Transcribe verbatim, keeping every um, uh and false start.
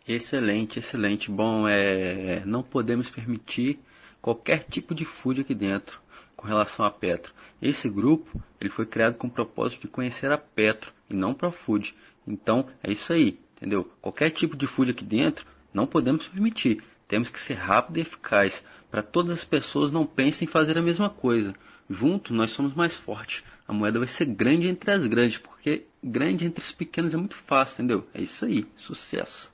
Excelente, excelente. Bom, é, não podemos permitir qualquer tipo de fude aqui dentro com relação a Petro. Esse grupo ele foi criado com o propósito de conhecer a Petro e não para fude. Então é isso aí, entendeu? Qualquer tipo de fude aqui dentro não podemos permitir. Temos que ser rápido e eficaz para todas as pessoas não pensem em fazer a mesma coisa. Juntos nós somos mais fortes. A moeda vai ser grande entre as grandes, porque grande entre os pequenos é muito fácil, entendeu? É isso aí, sucesso.